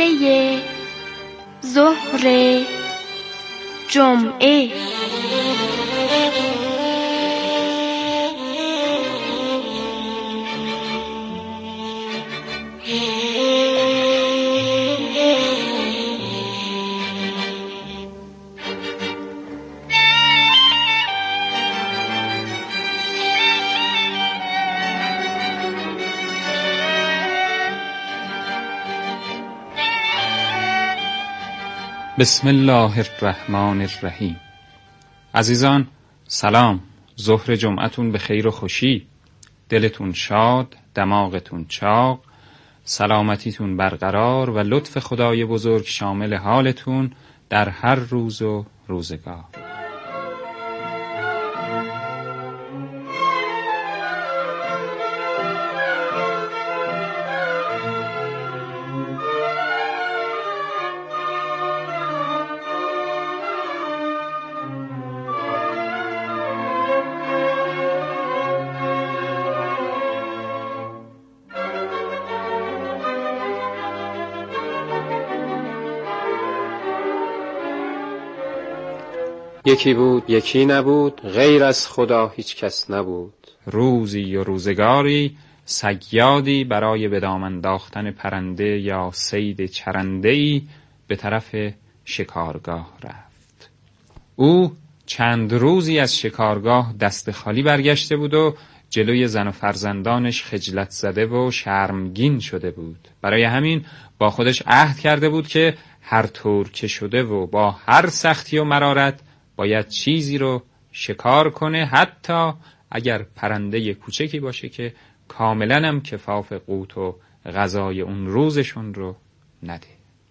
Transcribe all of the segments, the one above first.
قصه ظهر جمعه. بسم الله الرحمن الرحیم. عزیزان سلام، ظهر جمعتون به خیر و خوشی، دلتون شاد، دماغتون چاق، سلامتیتون برقرار و لطف خدای بزرگ شامل حالتون در هر روز و روزگار. یکی بود یکی نبود، غیر از خدا هیچ کس نبود. روزی و روزگاری صیادی برای به دام انداختن پرنده یا صید چرنده‌ای به طرف شکارگاه رفت. او چند روزی از شکارگاه دست خالی برگشته بود و جلوی زن و فرزندانش خجلت زده و شرمگین شده بود. برای همین با خودش عهد کرده بود که هر طور که شده و با هر سختی و مرارت باید چیزی رو شکار کنه، حتی اگر پرنده کوچکی باشه که کاملاً هم کفاف قوت و غذای اون روزشون رو نده.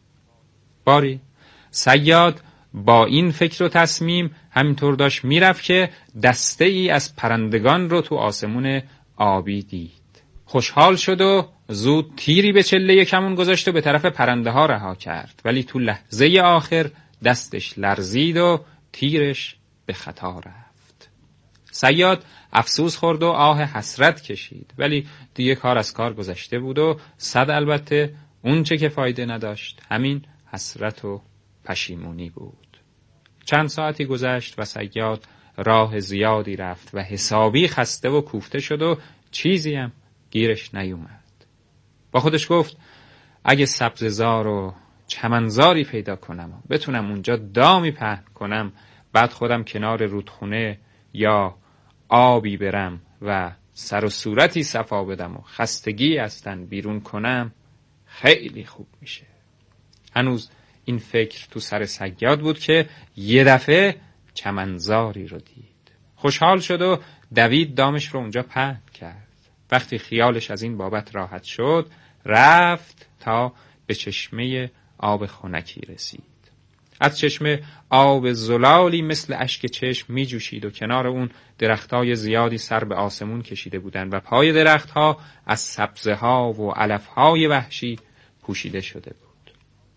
باری صیاد با این فکر و تصمیم همینطور داشت میرفت که دسته ای از پرندگان رو تو آسمون آبی دید. خوشحال شد و زود تیری به چله کمون گذاشت و به طرف پرنده ها رها کرد، ولی تو لحظه آخر دستش لرزید و تیرش به خطا رفت. صیاد افسوس خورد و آه حسرت کشید، ولی دیگه کار از کار گذشته بود و البته اون چه که فایده نداشت همین حسرت و پشیمونی بود. چند ساعتی گذشت و صیاد راه زیادی رفت و حسابی خسته و کوفته شد و چیزی هم گیرش نیومد. با خودش گفت اگه سبززار و چمنزاری پیدا کنم و بتونم اونجا دامی پهن کنم، بعد خودم کنار رودخونه یا آبی برم و سر و صورتی صفا بدم و خستگی از تن بیرون کنم، خیلی خوب میشه. هنوز این فکر تو سر صیاد بود که یه دفعه چمنزاری رو دید. خوشحال شد و دوید دامش رو اونجا پهن کرد. وقتی خیالش از این بابت راحت شد، رفت تا به چشمه آب خنکی رسید. از چشمه آب زلالی مثل اشک چشم می جوشید و کنار اون درختای زیادی سر به آسمون کشیده بودند و پای درختها از سبزه ها و علفهای وحشی پوشیده شده بود.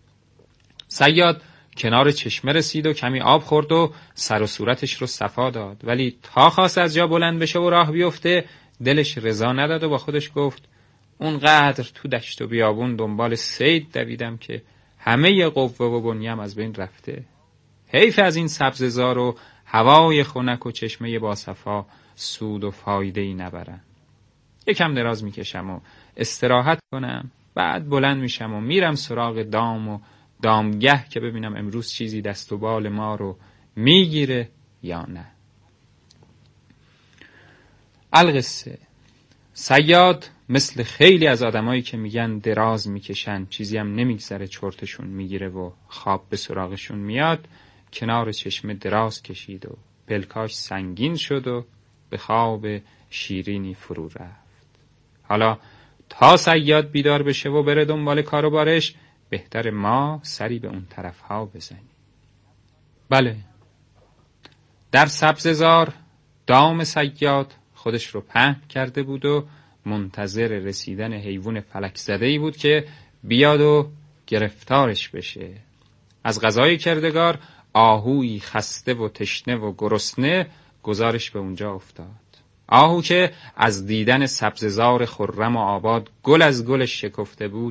صیاد کنار چشمه رسید و کمی آب خورد و سر و صورتش رو صفا داد، ولی تا خواست از جا بلند بشه و راه بیفته دلش رضا نداد و با خودش گفت اونقدر تو دشت و بیابون دنبال صید دویدم که همه قوه و بنیم از بین رفته. حیف از این سبززار و هوای خنک و چشمه باصفا سود و فایده‌ای نبرن. یکم دراز میکشم و استراحت کنم، بعد بلند میشم و میرم سراغ دام و دامگه که ببینم امروز چیزی دست و بال ما رو میگیره یا نه. القصه صیاد مثل خیلی از آدمایی که میگن دراز میکشن چیزی هم نمیگذره چرتشون میگیره و خواب به سراغشون میاد، کنار چشمه دراز کشید و پلکاش سنگین شد و به خواب شیرینی فرو رفت. حالا تا صیاد بیدار بشه و بره دنبال کار و بارش، بهتر ما سری به اون طرف ها بزنیم. بله، در سبززار دام صیاد خودش رو پهن کرده بود و منتظر رسیدن حیوان فلک زده‌ای بود که بیاد و گرفتارش بشه. از غذای کردگار آهوی خسته و تشنه و گرسنه گزارش به اونجا افتاد. آهو که از دیدن سبززار خرم و آباد گل از گلش شکفته بود،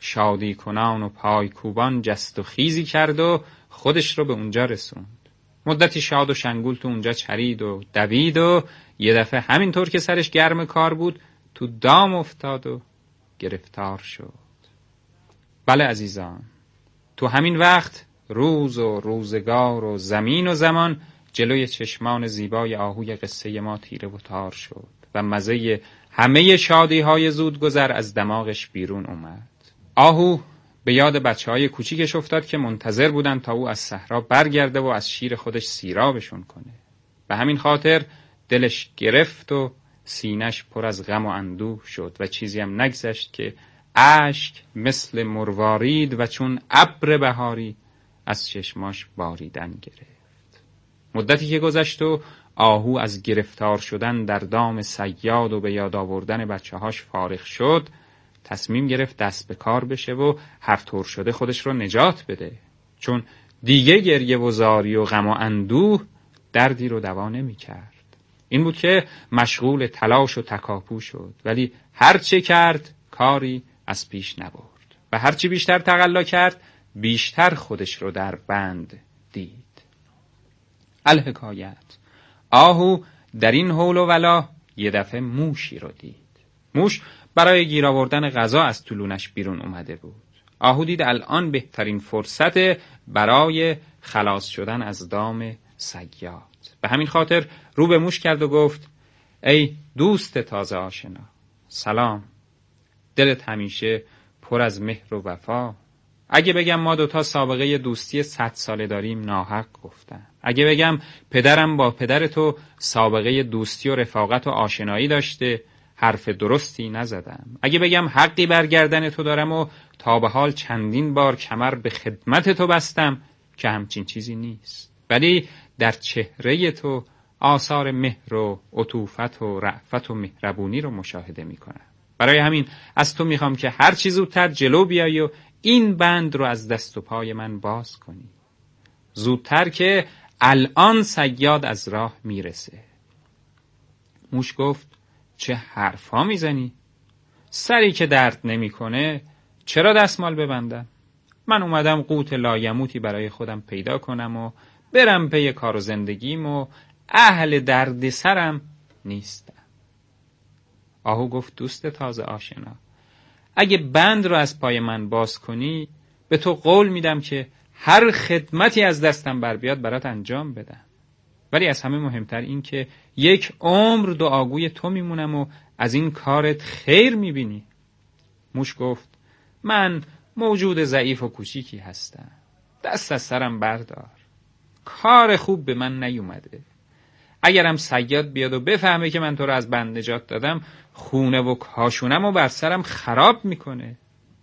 شادی کنان و پای کوبان جست و خیزی کرد و خودش رو به اونجا رسوند. مدتی شاد و شنگول تو اونجا چرید و دوید و یه دفعه همینطور که سرش گرم کار بود تو دام افتاد و گرفتار شد. بله عزیزان، تو همین وقت روز و روزگار و زمین و زمان جلوی چشمان زیبای آهوی قصه ما تیره و تار شد و مزه همه شادی های زود گذر از دماغش بیرون اومد. آهو به یاد بچه‌های کوچیکش افتاد که منتظر بودن تا او از صحرا برگرده و از شیر خودش سیرابشون کنه. به همین خاطر دلش گرفت و سینش پر از غم و اندوه شد و چیزی هم نگذشت که اشک مثل مروارید و چون ابر بهاری از چشماش باریدن گرفت. مدتی که گذشت و آهو از گرفتار شدن در دام صیاد و به یاد آوردن بچه‌هاش فارغ شد، تصمیم گرفت دست به کار بشه و هر طور شده خودش رو نجات بده، چون دیگه گریه و زاری و غم و اندوه دردی رو دوا نمی کرد. این بود که مشغول تلاش و تکاپو شد، ولی هر چه کرد کاری از پیش نبرد و هرچی بیشتر تقلا کرد بیشتر خودش رو در بند دید. الحکایت، آهو در این حول و ولا یه دفعه موشی رو دید. موش برای گیر آوردن غذا از طولونش بیرون اومده بود. آهو دید الان بهترین فرصت برای خلاص شدن از دام صیاد. به همین خاطر رو به موش کرد و گفت: ای دوست تازه آشنا، سلام. دلت همیشه پر از مهر و وفا. اگه بگم ما دوتا سابقه دوستی 100 ساله داریم ناحق گفتم. اگه بگم پدرم با پدر تو سابقه دوستی و رفاقت و آشنایی داشته، حرف درستی نزدم. اگه بگم حقی بر گردن تو دارم و تا به حال چندین بار کمر به خدمت تو بستم، که همچین چیزی نیست. ولی در چهره تو آثار مهر و عطوفت و رأفت و مهربونی رو مشاهده میکنم. برای همین از تو میخوام که هر چی زودتر جلو بیایی و این بند رو از دست و پای من باز کنی. زودتر که الان صیاد از راه میرسه. موش گفت: چه حرفا میزنی؟ سری که درد نمیکنه چرا دستمال ببندم؟ من اومدم قوت لایموتی برای خودم پیدا کنم و برم پی کار و زندگیم و اهل درد سرم نیستم. آهو گفت: دوست تازه آشنا، اگه بند رو از پای من باز کنی به تو قول میدم که هر خدمتی از دستم بر بیاد برات انجام بدم. ولی از همه مهمتر این که یک عمر دعاگوی تو میمونم و از این کارت خیر میبینی. موش گفت: من موجود ضعیف و کوچیکی هستم، دست از سرم بردار، کار خوب به من نیومده. اگرم صیاد بیاد و بفهمه که من تو رو از بند نجات دادم، خونه و کاشونم و بر سرم خراب میکنه.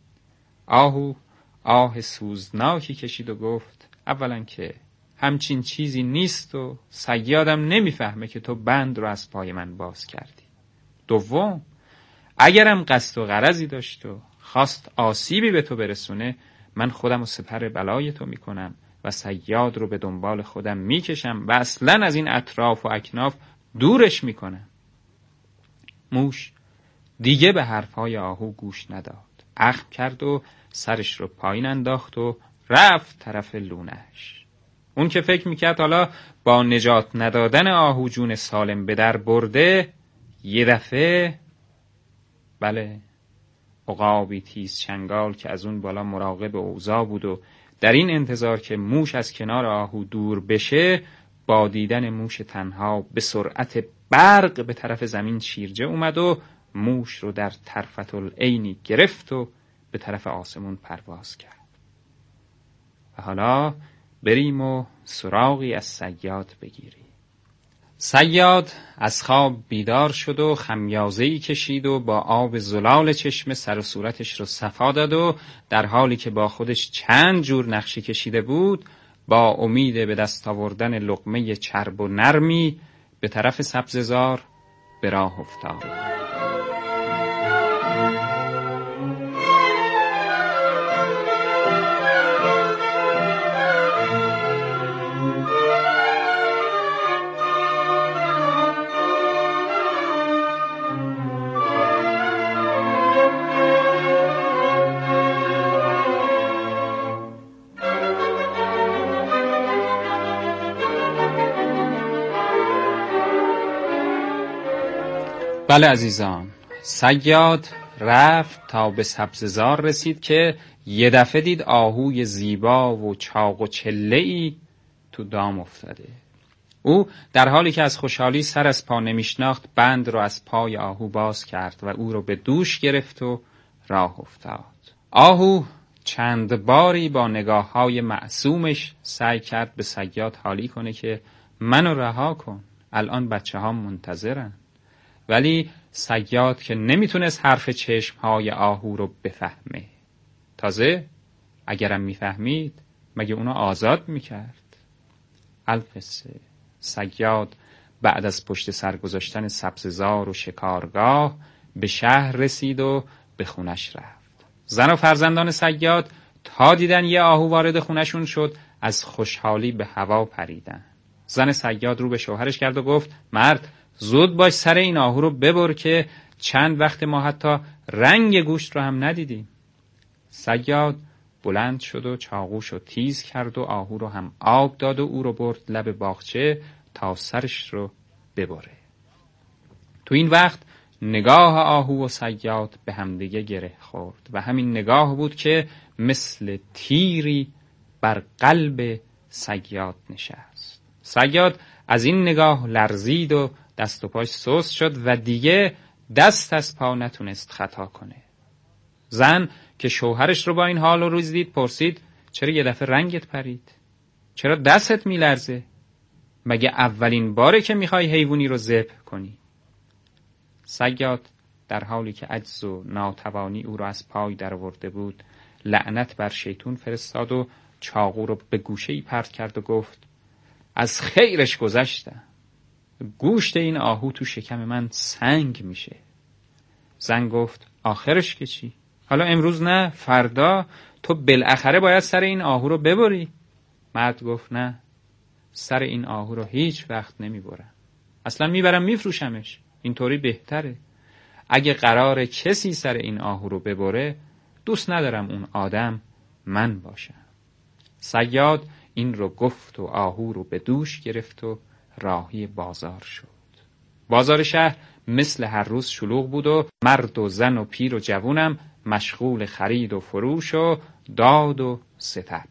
آهو آه سوزناکی کشید و گفت: اولا که همچین چیزی نیست و صیادم نمیفهمه که تو بند رو از پای من باز کردی. دوم، اگرم قصد و غرضی داشت و خواست آسیبی به تو برسونه، من خودم رو سپر بلای تو میکنم و صیاد رو به دنبال خودم میکشم و اصلا از این اطراف و اکناف دورش میکنم. موش دیگه به حرفهای آهو گوش نداد، اخم کرد و سرش رو پایین انداخت و رفت طرف لونش. اون که فکر میکرد حالا با نجات ندادن آهو جون سالم به در برده، یه دفعه بله عقابی تیز چنگال که از اون بالا مراقب اوضاع بود و در این انتظار که موش از کنار آهو دور بشه، با دیدن موش تنها به سرعت برق به طرف زمین شیرجه اومد و موش رو در طرفة العینی گرفت و به طرف آسمون پرواز کرد. و حالا بریم و سراغی از صیاد بگیریم. صیاد از خواب بیدار شد و خمیازه‌ای کشید و با آب زلال چشمه سر و صورتش رو صفا داد و در حالی که با خودش چند جور نقشه کشیده بود، با امید به دست آوردن لقمه چرب و نرمی به طرف سبززار به راه افتاد. بله عزیزان، صیاد رفت تا به سبززار رسید که یه دفعه دید آهوی زیبا و چاق و چله‌ای تو دام افتاده. او در حالی که از خوشحالی سر از پا نمیشناخت بند رو از پای آهو باز کرد و او رو به دوش گرفت و راه افتاد. آهو چند باری با نگاه‌های معصومش سعی کرد به صیاد حالی کنه که منو رها کن، الان بچه‌هام منتظرن. ولی صیاد که نمیتونست حرف چشم‌های آهو رو بفهمه. تازه اگرم میفهمید مگه اونو آزاد میکرد؟ القصه صیاد بعد از پشت سر گذاشتن سبززار و شکارگاه به شهر رسید و به خونش رفت. زن و فرزندان صیاد تا دیدن یه آهو وارد خونشون شد از خوشحالی به هوا پریدن. زن صیاد رو به شوهرش کرد و گفت مرد زود باش سر این آهو رو ببر که چند وقت ما حتی رنگ گوشت رو هم ندیدیم. صیاد بلند شد و چاقوش رو تیز کرد و آهو رو هم آب داد و او رو برد لب باغچه تا سرش رو ببره. تو این وقت نگاه آهو و صیاد به همدیگه گره خورد و همین نگاه بود که مثل تیری بر قلب صیاد نشست. صیاد از این نگاه لرزید و دست و پاش سست شد و دیگه دست از پا نتونست خطا کنه. زن که شوهرش رو با این حال و روز دید پرسید چرا یه دفعه رنگت پرید؟ چرا دستت میلرزه؟ مگه اولین باره که میخوای حیوانی رو ذبح کنی؟ صیاد در حالی که عجز و ناتوانی او رو از پای درآورده بود لعنت بر شیطون فرستاد و چاقو رو به گوشه‌ای پرت کرد و گفت از خیرش گذشتم. گوشت این آهو تو شکم من سنگ میشه. زن گفت آخرش که چی؟ حالا امروز نه، فردا تو بالاخره باید سر این آهو رو ببری. مرد گفت نه، سر این آهو رو هیچ وقت نمیبرم. اصلا میبرم میفروشمش. اینطوری بهتره. اگه قراره کسی سر این آهو رو ببره دوست ندارم اون آدم من باشم. صیاد این رو گفت و آهو رو به دوش گرفت و راهی بازار شد. بازار شهر مثل هر روز شلوغ بود و مرد و زن و پیر و جوونم مشغول خرید و فروش و داد و ستد.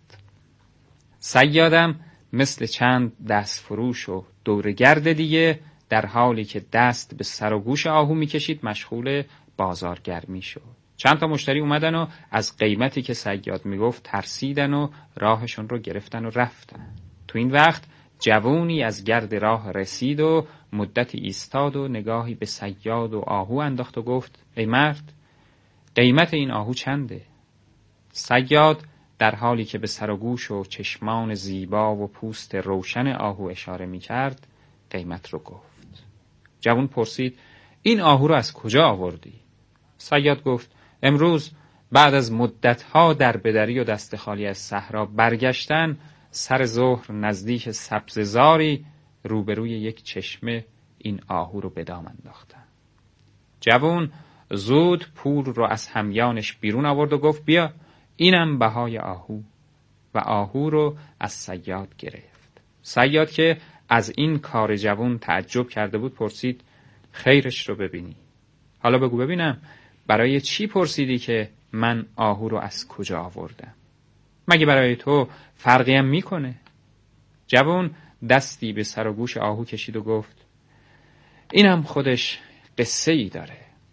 صیادم مثل چند دست فروش و دورگرد دیگه در حالی که دست به سر و گوش آهو میکشید مشغول بازارگرمی شد. چند تا مشتری اومدن و از قیمتی که صیاد میگفت ترسیدن و راهشون رو گرفتن و رفتن. تو این وقت جوونی از گرد راه رسید و مدتی ایستاد و نگاهی به صیاد و آهو انداخت و گفت ای مرد قیمت این آهو چنده؟ صیاد در حالی که به سر و گوش و چشمان زیبا و پوست روشن آهو اشاره می کرد قیمت رو گفت. جوون پرسید این آهو رو از کجا آوردی؟ صیاد گفت امروز بعد از مدتها در بدری و دست خالی از صحرا برگشتن سر ظهر نزدیک سبززاری روبروی یک چشمه این آهو رو به دام انداختن. جوون زود پول رو از همیانش بیرون آورد و گفت بیا اینم بهای آهو و آهو رو از صیاد گرفت. صیاد که از این کار جوون تعجب کرده بود پرسید خیرش رو ببینی. حالا بگو ببینم برای چی پرسیدی که من آهو رو از کجا آوردم؟ مگه برای تو فرقی هم میکنه؟ جوون دستی به سر و گوش آهو کشید و گفت اینم خودش قصه ای داره.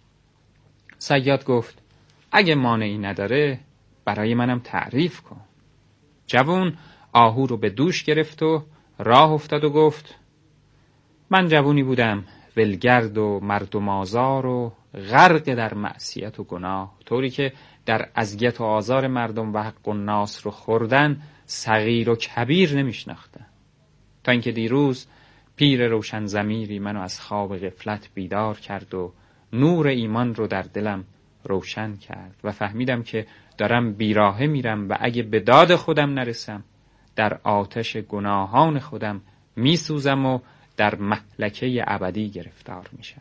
صیاد گفت اگه مانعی نداره برای منم تعریف کن. جوون آهو رو به دوش گرفت و راه افتاد و گفت من جوونی بودم ولگرد و مردم آزار و غرق در معصیت و گناه، طوری که در اذیت و آزار مردم و حق و ناس رو خوردن صغیر و کبیر نمیشناختم. تا اینکه دیروز پیر روشن ضمیری منو از خواب غفلت بیدار کرد و نور ایمان رو در دلم روشن کرد و فهمیدم که دارم بیراهه میرم و اگه به داد خودم نرسم در آتش گناهان خودم میسوزم و در مهلکه ابدی گرفتار میشم.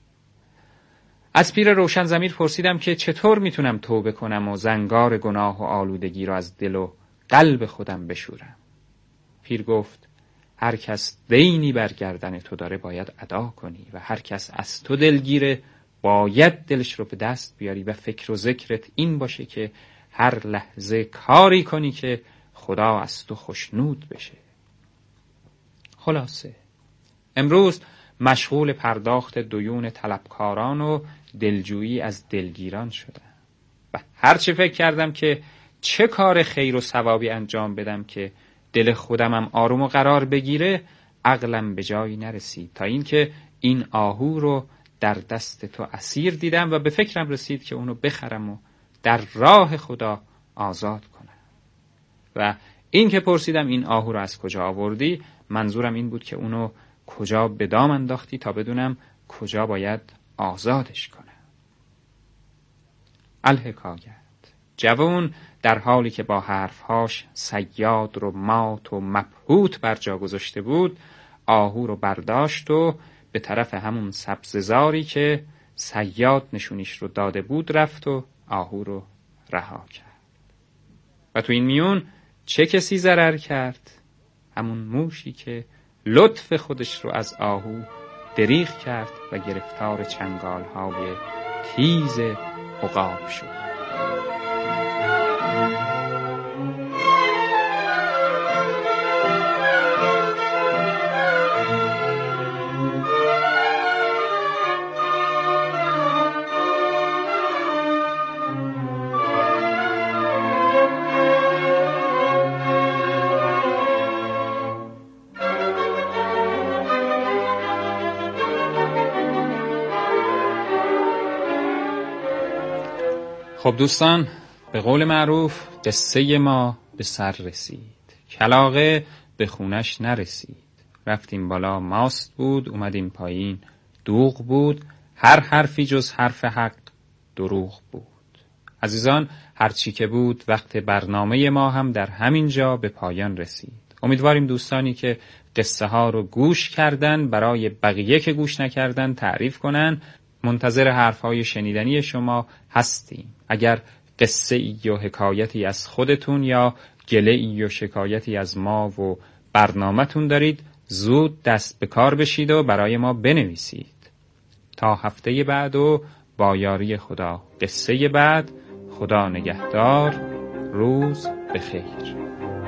از پیر روشن ضمیر پرسیدم که چطور میتونم توبه کنم و زنگار گناه و آلودگی رو از دل و قلب خودم بشورم. پیر گفت هر کس دینی بر گردن تو داره باید ادا کنی و هر کس از تو دلگیره باید دلش رو به دست بیاری و فکر و ذکرت این باشه که هر لحظه کاری کنی که خدا از تو خوشنود بشه. خلاصه امروز مشغول پرداخت دیون طلبکاران و دلجویی از دلگیران شدم و هرچی فکر کردم که چه کار خیر و ثوابی انجام بدم که دل خودمم آروم و قرار بگیره، عقلم به جایی نرسید تا اینکه این آهو رو در دست تو اسیر دیدم و به فکرم رسید که اونو بخرم و در راه خدا آزاد کنم. و این که پرسیدم این آهو رو از کجا آوردی، منظورم این بود که اونو کجا به دام انداختی تا بدونم کجا باید آزادش کنم. الحکایت، جوان در حالی که با حرفهاش صیاد رو مات و مبهوت بر جا گذاشته بود، آهو رو برداشت و به طرف همون سبززاری که صیاد نشونیش رو داده بود رفت و آهو رو رها کرد. و تو این میون چه کسی ضرر کرد؟ همون موشی که لطف خودش رو از آهو دریغ کرد و گرفتار چنگال‌های تیز عقاب شد. خب دوستان، به قول معروف قصه ما به سر رسید. کلاغه به خونش نرسید. رفتیم بالا ماست بود، اومدیم پایین دوغ بود، هر حرفی جز حرف حق دروغ بود. عزیزان، هرچی که بود وقت برنامه ما هم در همین جا به پایان رسید. امیدواریم دوستانی که قصه ها رو گوش کردن برای بقیه که گوش نکردن تعریف کنن. منتظر حرفهای شنیدنی شما هستیم. اگر قصه ای و حکایتی از خودتون یا گله ای و شکایتی از ما و برنامه‌تون دارید، زود دست به کار بشید و برای ما بنویسید. تا هفته بعد و با یاری خدا قصه بعد. خدا نگهدار. روز بخیر.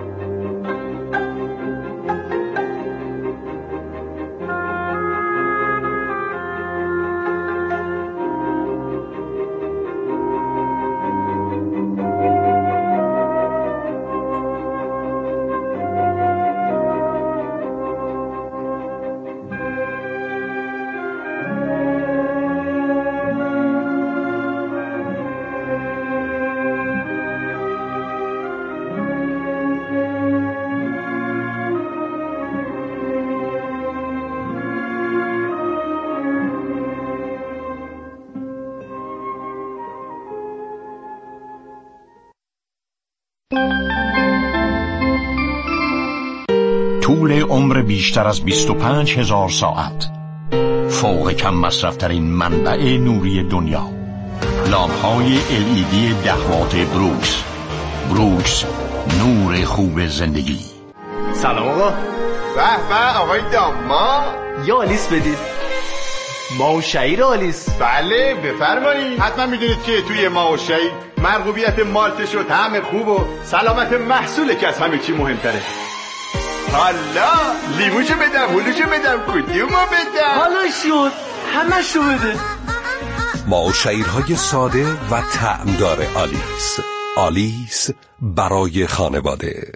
طول عمر بیشتر از 25,000 ساعت، فوق کم مصرفترین منبع نوری دنیا، لامپ‌های LED 10 وات بروکس، نور خوب زندگی. سلام آقا. به آقای داما، یا آلیس بدید. ماهوشهیر آلیس. بله بفرمایید. حتما میدونید که توی ماهوشهیر مرغوبیت مالتش و طعم خوب و سلامت محصول که از همه چی مهمتره. حالا لیموشو بدم، هلوشو بدم، کدومو بدم؟ حالا شد همشو بده. ماهوشهیرهای ساده و طعمدار آلیس برای خانواده.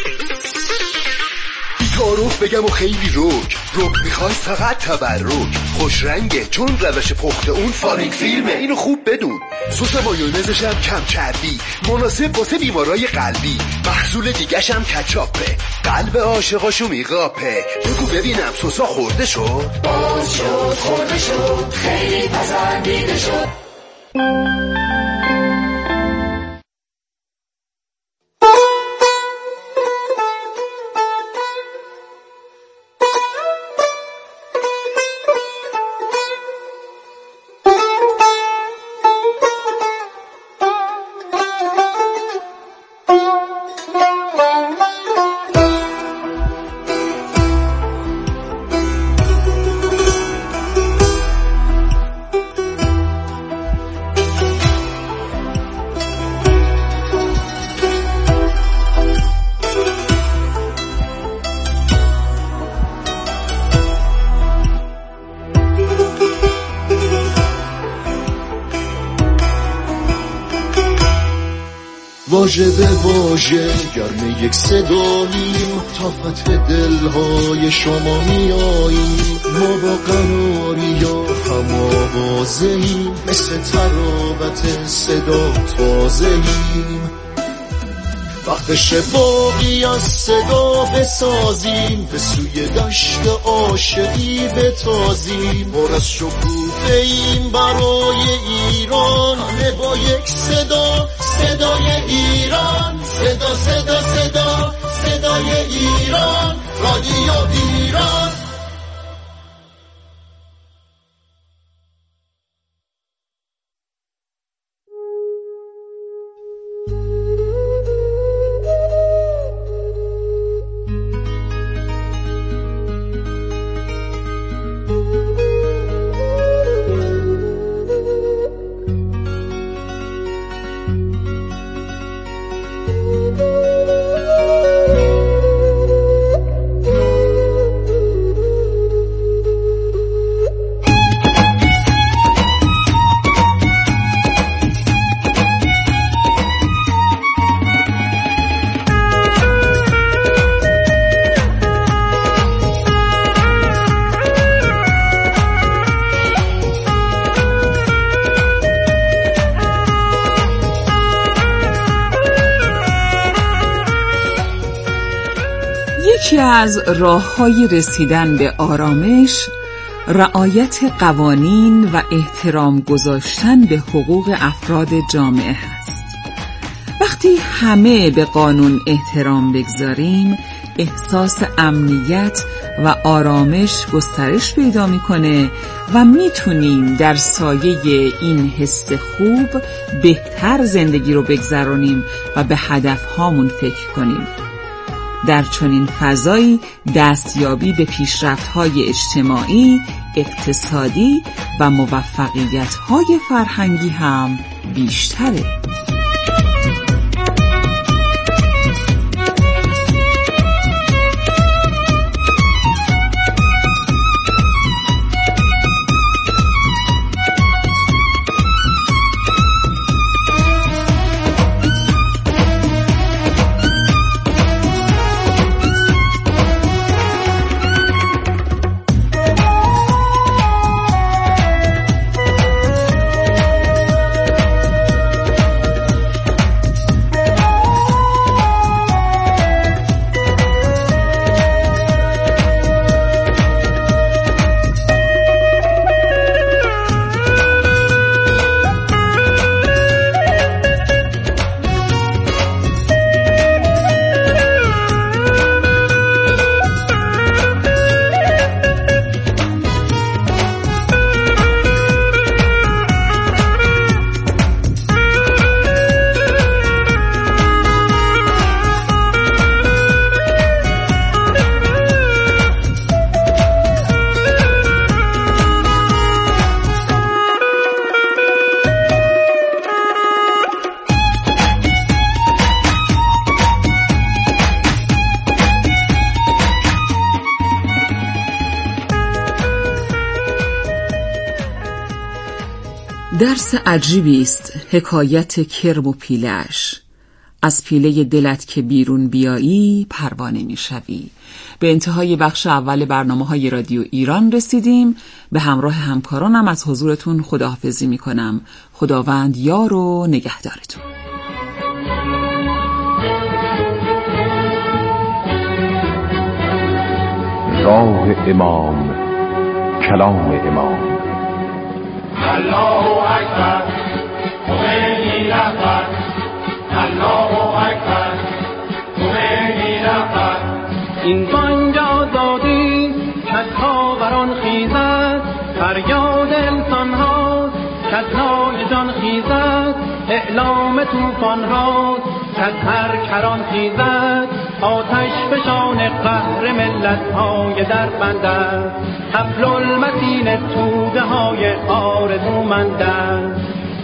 تعارف بگم و خیلی روک میخوای فقط تبرک، خوش رنگه چون روش پخت اون فارینگ فیلمه، اینو خوب بدون. سس مایونزش هم کم چربی، مناسب واسه بیمارای قلبی، محصول دیگه‌ش هم کچاپه، قلب عاشقاشو میقاپه. بگو ببینم سسا خورده شد؟ باز شد خورده شد، خیلی پسندیده شد. واژه به واژه گرم یک صداییم، تا فتح دلهای شما میاییم. ما با قناری یا هم آوازه‌ایم، مثل تراوت صدا تازه‌ایم. وقتش باقی از صدا بسازیم، به سوی دشت عاشقی بتازیم. پر از شکوفه ایم برای ایران، همه با یک صدا، صدای ایران. صدا صدا صدا صدای ایران، رادیو ایران. یکی از راه‌های رسیدن به آرامش، رعایت قوانین و احترام گذاشتن به حقوق افراد جامعه هست. وقتی همه به قانون احترام بگذاریم، احساس امنیت و آرامش گسترش پیدا میکنه و میتونیم در سایه این حس خوب بهتر زندگی رو بگذرونیم و به هدفهامون فکر کنیم. در چنین فضایی دستیابی به پیشرفت‌های اجتماعی، اقتصادی و موفقیت‌های فرهنگی هم بیشتره. درس عجیبی است حکایت کرم و پیله‌اش. از پیله دلت که بیرون بیایی پروانه میشوی. به انتهای بخش اول برنامه‌های رادیو ایران رسیدیم. به همراه همکارانم از حضورتون خداحافظی میکنم. خداوند یار و نگهدارتون. راه امام، کلام امام. الله اکبر، خمینی رهبر. الله اکبر، خمینی رهبر. این بانگ آزادی کز خاوران خیزد، فریاد انسان هاست کز نای جان خیزد. اعلام طوفان هاست کز هر کران خیزد. آتش فشان قهر ملت های در بندد. حبل المتین توده های آرزومندند.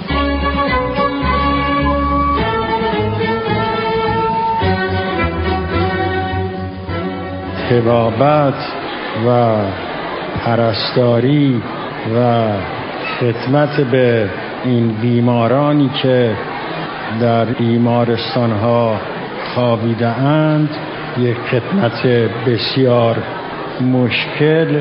طبابت و پرستاری و خدمت به این بیمارانی که در بیمارستان‌ها خوابیده اند یک خدمت بسیار مشکل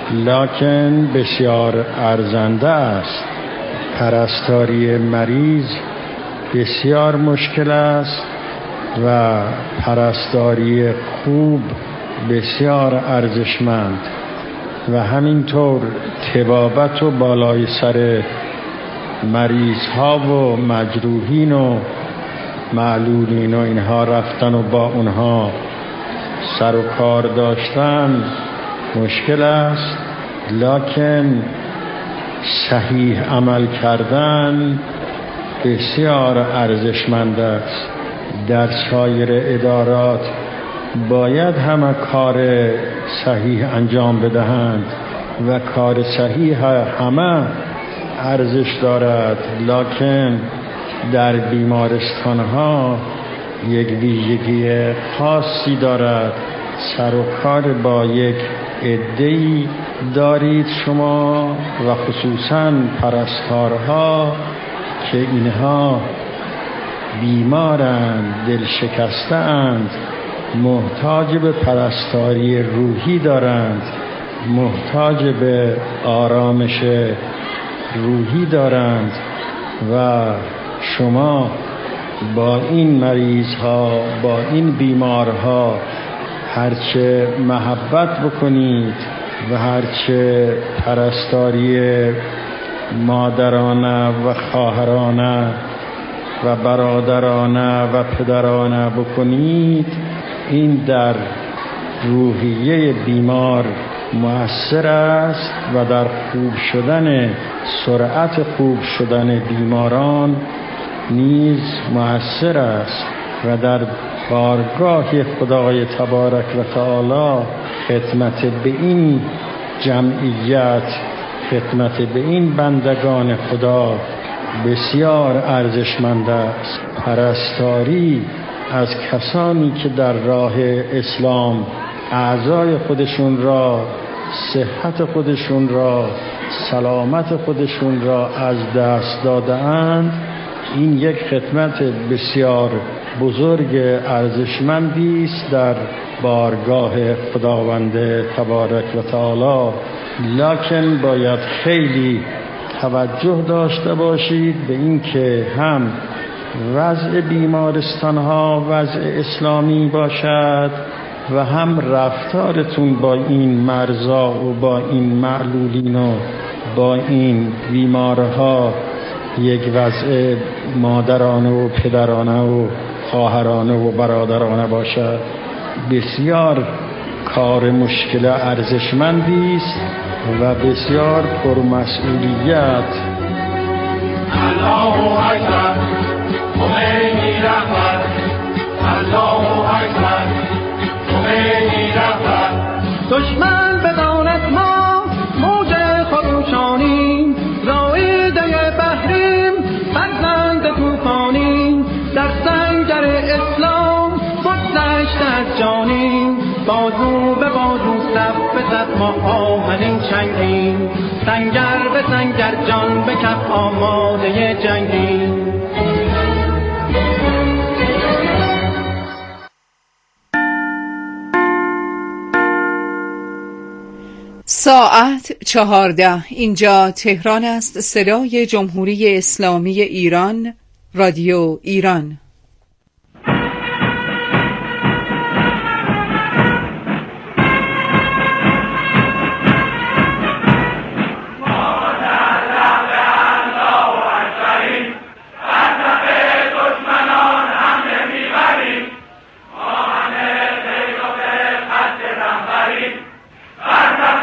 لکن بسیار ارزنده است. پرستاری مریض بسیار مشکل است و پرستاری خوب بسیار ارزشمند و همینطور طبابت و بالای سر مریض ها و مجروحین و معلولین و اینها رفتن و با اونها سر و کار داشتن مشکل است، لکن صحیح عمل کردن بسیار ارزشمند است. در سایر ادارات باید همه کار صحیح انجام بدهند و کار صحیح همه ارزش دارد، لکن در بیمارستان ها یک ویژگی خاصی دارد. سر و کار با یک عده‌ای دارید شما و خصوصاً پرستارها که اینها بیمارند، دل شکسته‌اند، محتاج به پرستاری روحی دارند، محتاج به آرامش روحی دارند و شما با این مریض ها، با این بیمارها هرچه محبت بکنید و هرچه پرستاری مادرانه و خواهرانه و برادرانه و پدرانه بکنید، این در روحیه بیمار مؤثر است و در خوب شدن، سرعت خوب شدن بیماران نیز مؤثر است و در بارگاه خدای تبارک و تعالی خدمت به این جمعیت، خدمت به این بندگان خدا بسیار ارزشمند است. پرستاری از کسانی که در راه اسلام اعضای خودشون را، صحت خودشون را، سلامت خودشون را از دست داده‌اند، این یک خدمت بسیار بزرگ ارزشمندی است در بارگاه خداوند تبارک و تعالی. لکن باید خیلی توجه داشته باشید به این که هم وضع بیمارستان ها وضع اسلامی باشد و هم رفتارتون با این مرضا و با این معلولین و با این بیمارها یک وضع مادرانه و پدرانه و خواهرانه و برادرانه باشد. بسیار کار مشکل ارزشمندی است و بسیار پرمسئولیت. الله اکبر، خمینی رهبر، الله اکبر، خمینی رهبر. دشمن بداند ما موج خروشانیم، رائده بحریم، فرزند طوفانیم، در سنگر اسلام بگذشت از جانیم، بازو به بازو صف به صف ما آهنین چنگیم، سنگر به سنگر جان به کف آماده جنگیم. ساعت 14. اینجا تهران است. صدای جمهوری اسلامی ایران، رادیو ایران.